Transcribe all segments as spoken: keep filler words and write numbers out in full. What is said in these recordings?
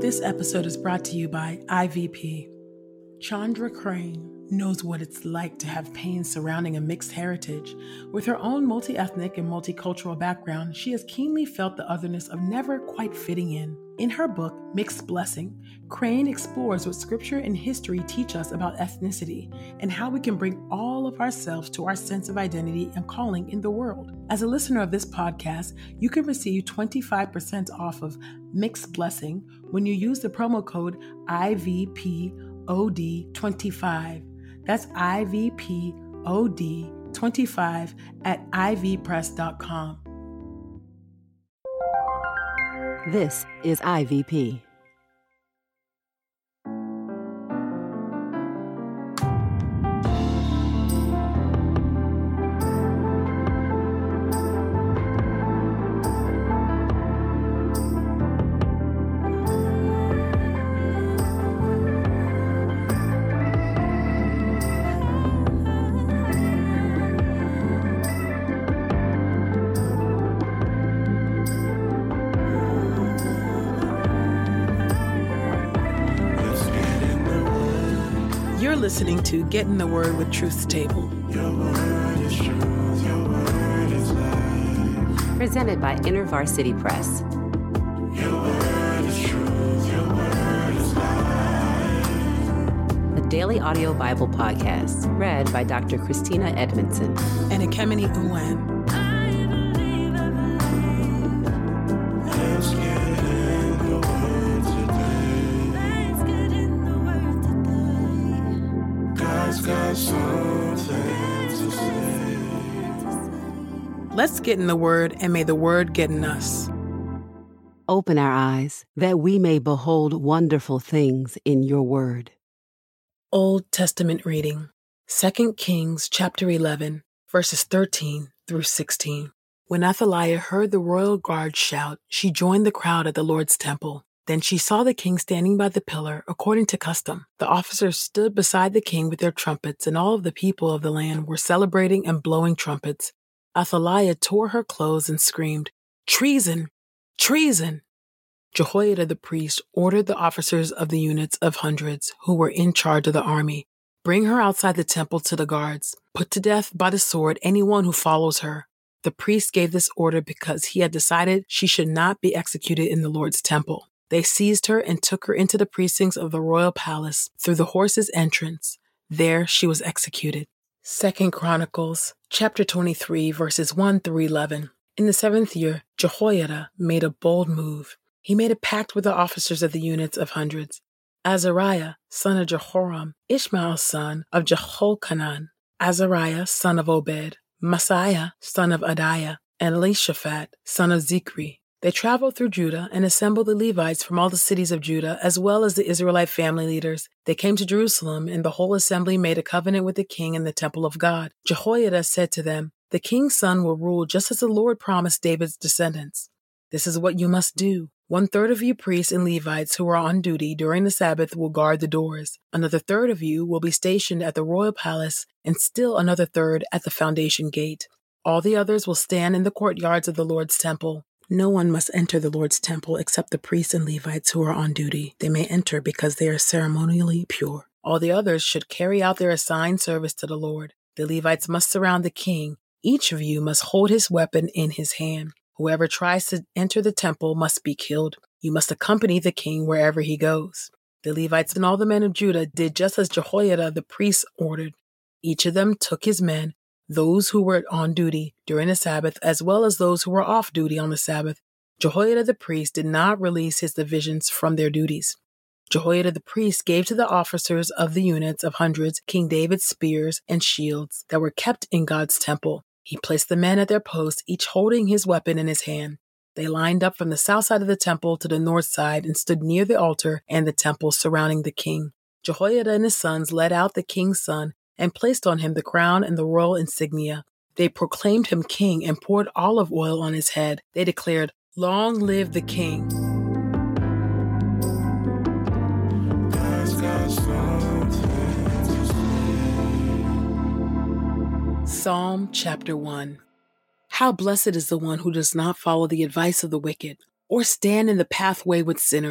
This episode is brought to you by I V P. Chandra Crane knows what it's like to have pain surrounding a mixed heritage. With her own multi-ethnic and multicultural background, she has keenly felt the otherness of never quite fitting in. In her book, Mixed Blessing, Crane explores what scripture and history teach us about ethnicity and how we can bring all of ourselves to our sense of identity and calling in the world. As a listener of this podcast, you can receive twenty-five percent off of Mixed Blessing when you use the promo code I V P O D twenty-five. That's I V P O D twenty-five at I V press dot com. This is I V P. You're listening to Get in the Word with Truth's Table. Your word is truth, your word is life. Presented by InterVarsity Press. Your word is truth, your word is life. A daily audio Bible podcast read by Doctor Christina Edmondson and Ekemini Uwan. Let's get in the word today. God's got something to say. Let's get in the Word, and may the Word get in us. Open our eyes, that we may behold wonderful things in your word. Old Testament reading, Second Kings chapter eleven, verses thirteen through sixteen. When Athaliah heard the royal guard shout, she joined the crowd at the Lord's temple. Then she saw the king standing by the pillar, according to custom. The officers stood beside the king with their trumpets, and all of the people of the land were celebrating and blowing trumpets. Athaliah tore her clothes and screamed, "Treason! Treason!" Jehoiada the priest ordered the officers of the units of hundreds who were in charge of the army, "Bring her outside the temple to the guards. Put to death by the sword anyone who follows her." The priest gave this order because he had decided she should not be executed in the Lord's temple. They seized her and took her into the precincts of the royal palace through the horses' entrance. There she was executed. Second Chronicles chapter twenty-three, verses one through eleven. In the seventh year, Jehoiada made a bold move. He made a pact with the officers of the units of hundreds. Azariah, son of Jehoram, Ishmael, son of Jehochanan, Azariah, son of Obed, Messiah, son of Adiah, and Elishaphat, son of Zikri. They traveled through Judah and assembled the Levites from all the cities of Judah, as well as the Israelite family leaders. They came to Jerusalem, and the whole assembly made a covenant with the king in the temple of God. Jehoiada said to them, "The king's son will rule just as the Lord promised David's descendants. This is what you must do. One-third of you priests and Levites who are on duty during the Sabbath will guard the doors. Another third of you will be stationed at the royal palace, and still another third at the foundation gate. All the others will stand in the courtyards of the Lord's temple. No one must enter the Lord's temple except the priests and Levites who are on duty. They may enter because they are ceremonially pure. All the others should carry out their assigned service to the Lord. The Levites must surround the king. Each of you must hold his weapon in his hand. Whoever tries to enter the temple must be killed. You must accompany the king wherever he goes." The Levites and all the men of Judah did just as Jehoiada the priest ordered. Each of them took his men, those who were on duty during the Sabbath, as well as those who were off duty on the Sabbath. Jehoiada the priest did not release his divisions from their duties. Jehoiada the priest gave to the officers of the units of hundreds King David's spears and shields that were kept in God's temple. He placed the men at their posts, each holding his weapon in his hand. They lined up from the south side of the temple to the north side and stood near the altar and the temple surrounding the king. Jehoiada and his sons led out the king's son and placed on him the crown and the royal insignia. They proclaimed him king and poured olive oil on his head. They declared, "Long live the king." God's got something to say. Psalm chapter one. How blessed is the one who does not follow the advice of the wicked, or stand in the pathway with sinners,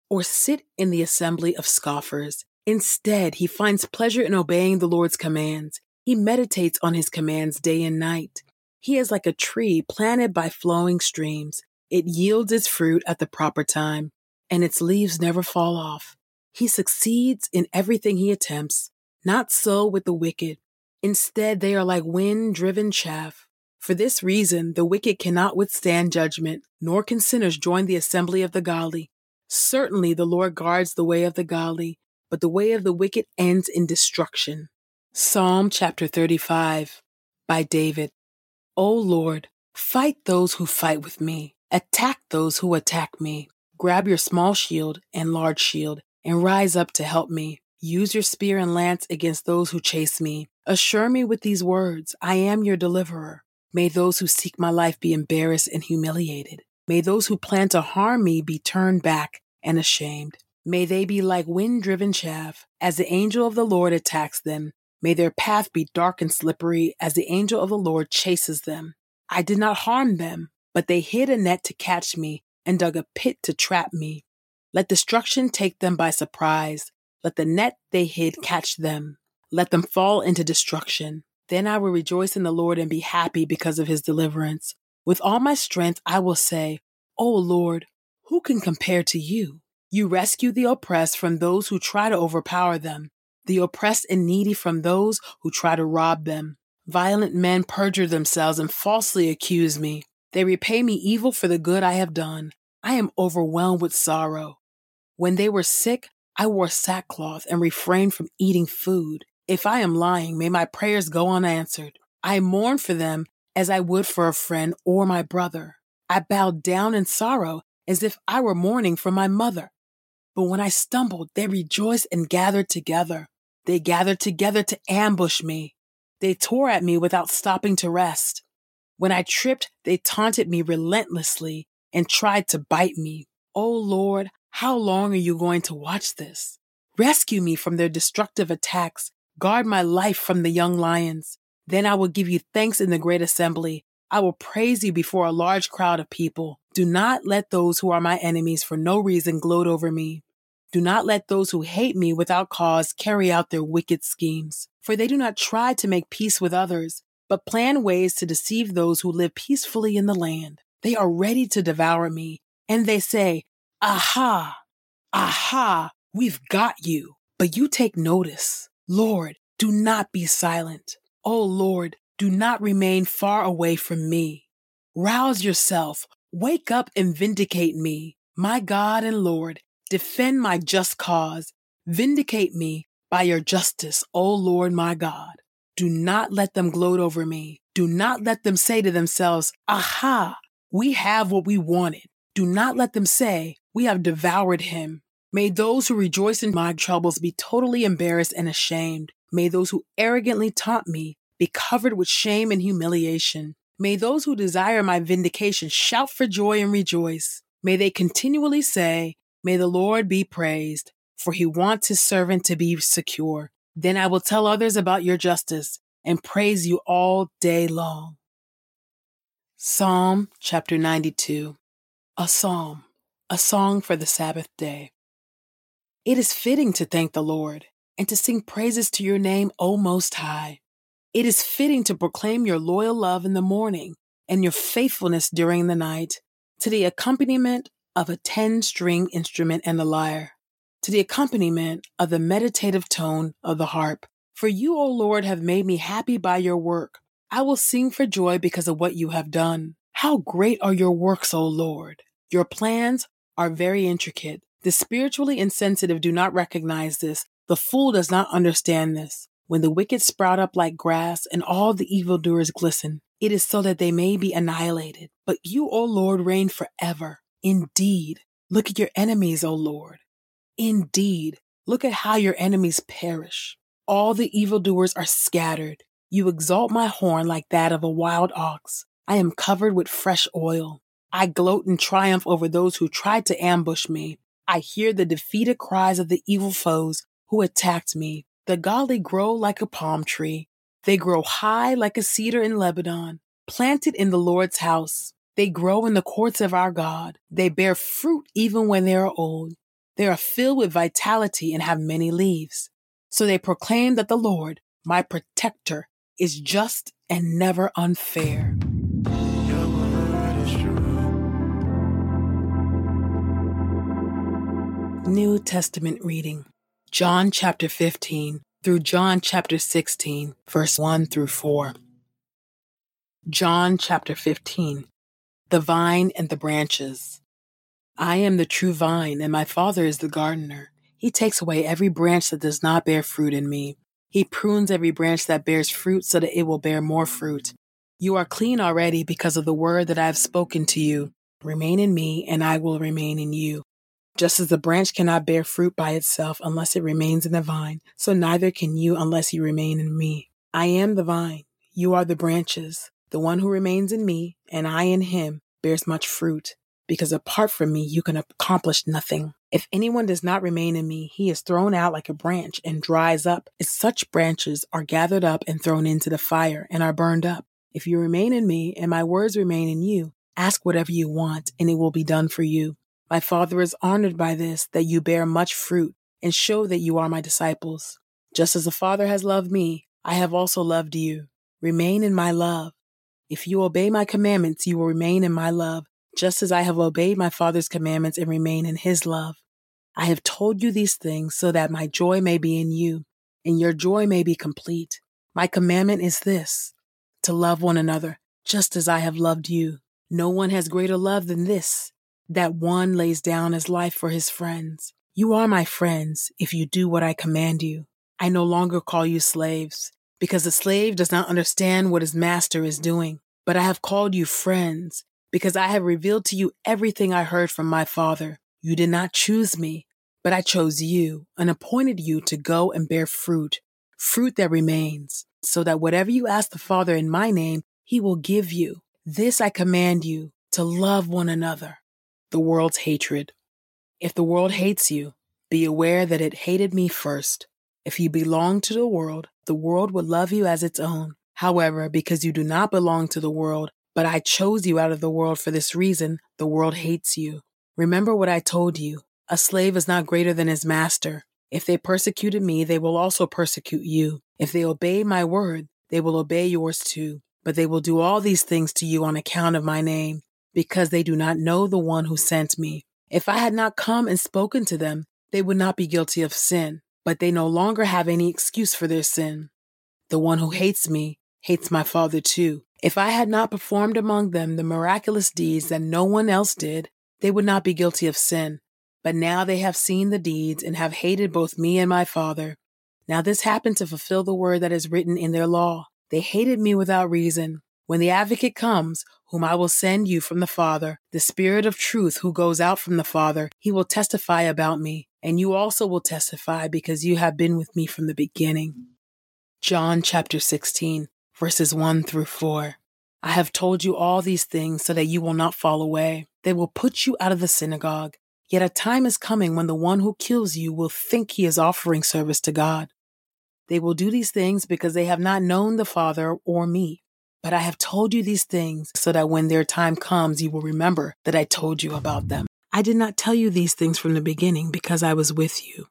or sit in the assembly of scoffers. Instead, he finds pleasure in obeying the Lord's commands. He meditates on his commands day and night. He is like a tree planted by flowing streams. It yields its fruit at the proper time, and its leaves never fall off. He succeeds in everything he attempts. Not so with the wicked. Instead, they are like wind-driven chaff. For this reason, the wicked cannot withstand judgment, nor can sinners join the assembly of the godly. Certainly the Lord guards the way of the godly, but the way of the wicked ends in destruction. Psalm chapter thirty-five by David. O Lord, fight those who fight with me. Attack those who attack me. Grab your small shield and large shield and rise up to help me. Use your spear and lance against those who chase me. Assure me with these words, I am your deliverer. May those who seek my life be embarrassed and humiliated. May those who plan to harm me be turned back and ashamed. May they be like wind-driven chaff, as the angel of the Lord attacks them. May their path be dark and slippery, as the angel of the Lord chases them. I did not harm them, but they hid a net to catch me and dug a pit to trap me. Let destruction take them by surprise. Let the net they hid catch them. Let them fall into destruction. Then I will rejoice in the Lord and be happy because of his deliverance. With all my strength, I will say, O Lord, who can compare to you? You rescue the oppressed from those who try to overpower them, the oppressed and needy from those who try to rob them. Violent men perjure themselves and falsely accuse me. They repay me evil for the good I have done. I am overwhelmed with sorrow. When they were sick, I wore sackcloth and refrained from eating food. If I am lying, may my prayers go unanswered. I mourn for them as I would for a friend or my brother. I bowed down in sorrow as if I were mourning for my mother. But when I stumbled, they rejoiced and gathered together. They gathered together to ambush me. They tore at me without stopping to rest. When I tripped, they taunted me relentlessly and tried to bite me. O Lord, how long are you going to watch this? Rescue me from their destructive attacks. Guard my life from the young lions. Then I will give you thanks in the great assembly. I will praise you before a large crowd of people. Do not let those who are my enemies for no reason gloat over me. Do not let those who hate me without cause carry out their wicked schemes. For they do not try to make peace with others, but plan ways to deceive those who live peacefully in the land. They are ready to devour me, and they say, Aha! Aha! We've got you. But you take notice. Lord, do not be silent. O Lord, do not remain far away from me. Rouse yourself. Wake up and vindicate me. My God and Lord, defend my just cause. Vindicate me by your justice, O Lord my God. Do not let them gloat over me. Do not let them say to themselves, Aha, we have what we wanted. Do not let them say, we have devoured him. May those who rejoice in my troubles be totally embarrassed and ashamed. May those who arrogantly taunt me be covered with shame and humiliation. May those who desire my vindication shout for joy and rejoice. May they continually say, May the Lord be praised, for he wants his servant to be secure. Then I will tell others about your justice and praise you all day long. Psalm chapter ninety-two. A psalm, a song for the Sabbath day. It is fitting to thank the Lord and to sing praises to your name, O Most High. It is fitting to proclaim your loyal love in the morning and your faithfulness during the night, to the accompaniment of a ten-string instrument and the lyre, to the accompaniment of the meditative tone of the harp. For you, O Lord, have made me happy by your work. I will sing for joy because of what you have done. How great are your works, O Lord! Your plans are very intricate. The spiritually insensitive do not recognize this. The fool does not understand this. When the wicked sprout up like grass and all the evildoers glisten, it is so that they may be annihilated. But you, O Lord, reign forever. Indeed, look at your enemies, O Lord. Indeed, look at how your enemies perish. All the evildoers are scattered. You exalt my horn like that of a wild ox. I am covered with fresh oil. I gloat and triumph over those who tried to ambush me. I hear the defeated cries of the evil foes who attacked me. The godly grow like a palm tree. They grow high like a cedar in Lebanon, planted in the Lord's house. They grow in the courts of our God. They bear fruit even when they are old. They are filled with vitality and have many leaves. So they proclaim that the Lord, my protector, is just and never unfair. Your word is true. New Testament reading. John chapter fifteen through John chapter sixteen, verse one through four. John chapter fifteen. The vine and the branches. I am the true vine, and my Father is the gardener. He takes away every branch that does not bear fruit in me. He prunes every branch that bears fruit so that it will bear more fruit. You are clean already because of the word that I have spoken to you. Remain in me, and I will remain in you. Just as the branch cannot bear fruit by itself unless it remains in the vine, so neither can you unless you remain in me. I am the vine. You are the branches. The one who remains in me, and I in him, bears much fruit, because apart from me you can accomplish nothing. If anyone does not remain in me, he is thrown out like a branch and dries up. As such branches are gathered up and thrown into the fire and are burned up. If you remain in me and my words remain in you, ask whatever you want and it will be done for you. My Father is honored by this, that you bear much fruit and show that you are my disciples. Just as the Father has loved me, I have also loved you. Remain in my love. If you obey my commandments, you will remain in my love, just as I have obeyed my Father's commandments and remain in his love. I have told you these things so that my joy may be in you, and your joy may be complete. My commandment is this, to love one another, just as I have loved you. No one has greater love than this, that one lays down his life for his friends. You are my friends if you do what I command you. I no longer call you slaves, because the slave does not understand what his master is doing. But I have called you friends, because I have revealed to you everything I heard from my Father. You did not choose me, but I chose you and appointed you to go and bear fruit, fruit that remains, so that whatever you ask the Father in my name, he will give you. This I command you, to love one another. The world's hatred. If the world hates you, be aware that it hated me first. If you belong to the world, the world would love you as its own. However, because you do not belong to the world, but I chose you out of the world for this reason, the world hates you. Remember what I told you. A slave is not greater than his master. If they persecuted me, they will also persecute you. If they obey my word, they will obey yours too. But they will do all these things to you on account of my name, because they do not know the one who sent me. If I had not come and spoken to them, they would not be guilty of sin, but they no longer have any excuse for their sin. The one who hates me hates my Father too. If I had not performed among them the miraculous deeds that no one else did, they would not be guilty of sin. But now they have seen the deeds and have hated both me and my Father. Now this happened to fulfill the word that is written in their law. They hated me without reason. When the advocate comes, whom I will send you from the Father, the Spirit of truth who goes out from the Father, he will testify about me, and you also will testify because you have been with me from the beginning. John chapter sixteen, verses one through four. I have told you all these things so that you will not fall away. They will put you out of the synagogue. Yet a time is coming when the one who kills you will think he is offering service to God. They will do these things because they have not known the Father or me. But I have told you these things so that when their time comes, you will remember that I told you about them. I did not tell you these things from the beginning because I was with you.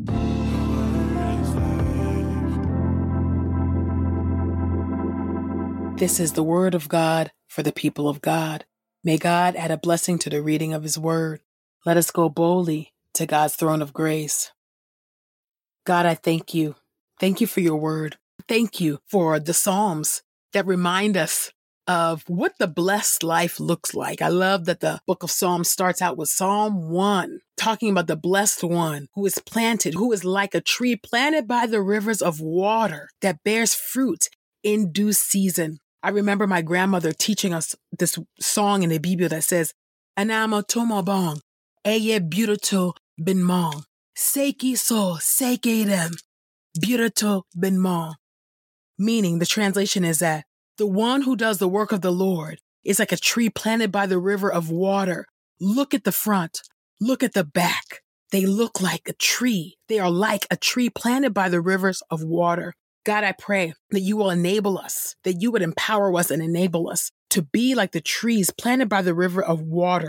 This is the word of God for the people of God. May God add a blessing to the reading of his word. Let us go boldly to God's throne of grace. God, I thank you. Thank you for your word. Thank you for the Psalms that remind us of what the blessed life looks like. I love that the book of Psalms starts out with Psalm one, talking about the blessed one who is planted, who is like a tree planted by the rivers of water that bears fruit in due season. I remember my grandmother teaching us this song in the Bible that says, Anamo tomobong, eye beautiful bin mong, seiki so seike dem, beautiful bin mong. Meaning, the translation is that the one who does the work of the Lord is like a tree planted by the river of water. Look at the front. Look at the back. They look like a tree. They are like a tree planted by the rivers of water. God, I pray that you will enable us, that you would empower us and enable us to be like the trees planted by the river of waters,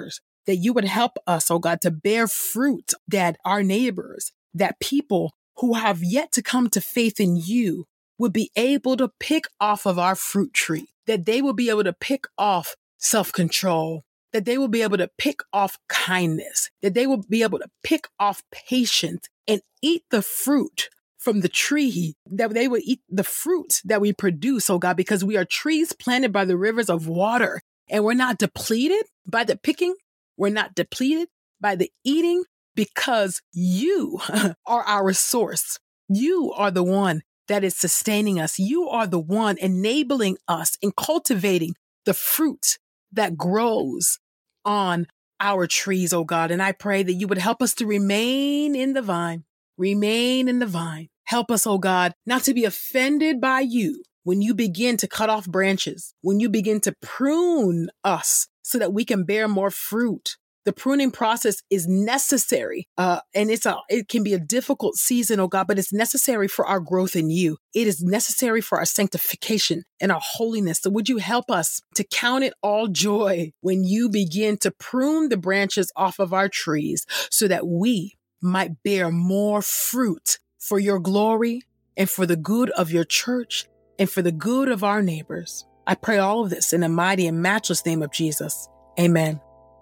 that you would help us, oh God, to bear fruit, that our neighbors, that people who have yet to come to faith in you would be able to pick off of our fruit tree, that they will be able to pick off self-control, that they will be able to pick off kindness, that they will be able to pick off patience and eat the fruit from the tree, that they will eat the fruit that we produce, oh God, because we are trees planted by the rivers of water, and we're not depleted by the picking. We're not depleted by the eating, because you are our source. You are the one that is sustaining us. You are the one enabling us and cultivating the fruit that grows on our trees, oh God. And I pray that you would help us to remain in the vine, remain in the vine. Help us, oh God, not to be offended by you when you begin to cut off branches, when you begin to prune us so that we can bear more fruit. The pruning process is necessary, uh, and it's a, it can be a difficult season, oh God, but it's necessary for our growth in you. It is necessary for our sanctification and our holiness. So would you help us to count it all joy when you begin to prune the branches off of our trees so that we might bear more fruit for your glory and for the good of your church and for the good of our neighbors. I pray all of this in the mighty and matchless name of Jesus. Amen.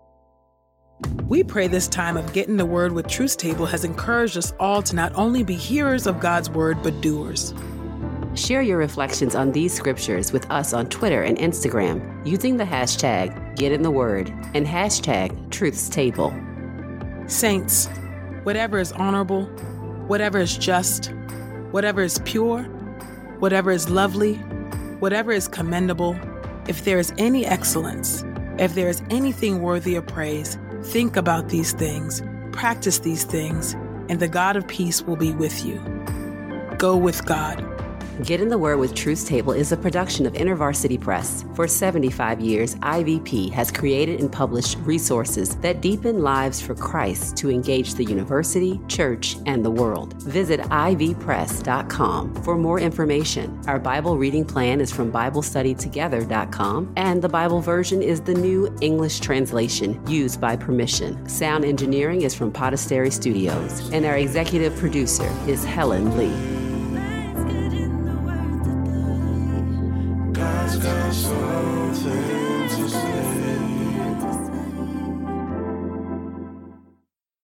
We pray this time of Getting the Word with Truth Table has encouraged us all to not only be hearers of God's Word, but doers. Share your reflections on these scriptures with us on Twitter and Instagram using the hashtag GetInTheWord and hashtag Truth's Table. Saints, whatever is honorable, whatever is just, whatever is pure, whatever is lovely, whatever is commendable, if there is any excellence, if there is anything worthy of praise, think about these things, practice these things, and the God of peace will be with you. Go with God. Get in the Word with Truth's Table is a production of InterVarsity Press. For seventy-five years, I V P has created and published resources that deepen lives for Christ to engage the university, church, and the world. Visit I V press dot com for more information. Our Bible reading plan is from Bible Study Together dot com, and the Bible version is the new English translation used by permission. Sound engineering is from Podastery Studios, and our executive producer is Helen Lee.